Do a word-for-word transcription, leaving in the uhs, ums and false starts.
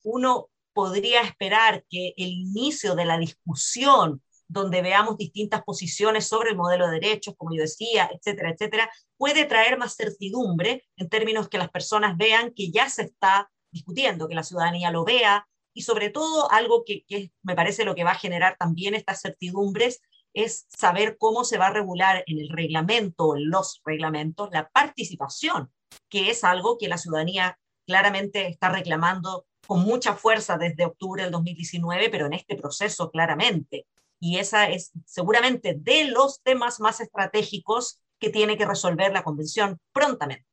uno podría esperar que el inicio de la discusión, donde veamos distintas posiciones sobre el modelo de derechos, como yo decía, etcétera, etcétera, puede traer más certidumbre en términos que las personas vean que ya se está discutiendo, que la ciudadanía lo vea, y sobre todo algo que, que me parece lo que va a generar también estas certidumbres es saber cómo se va a regular en el reglamento, en los reglamentos, la participación, que es algo que la ciudadanía claramente está reclamando con mucha fuerza desde octubre del dos mil diecinueve, pero en este proceso claramente. Y esa es seguramente de los temas más estratégicos que tiene que resolver la Convención prontamente.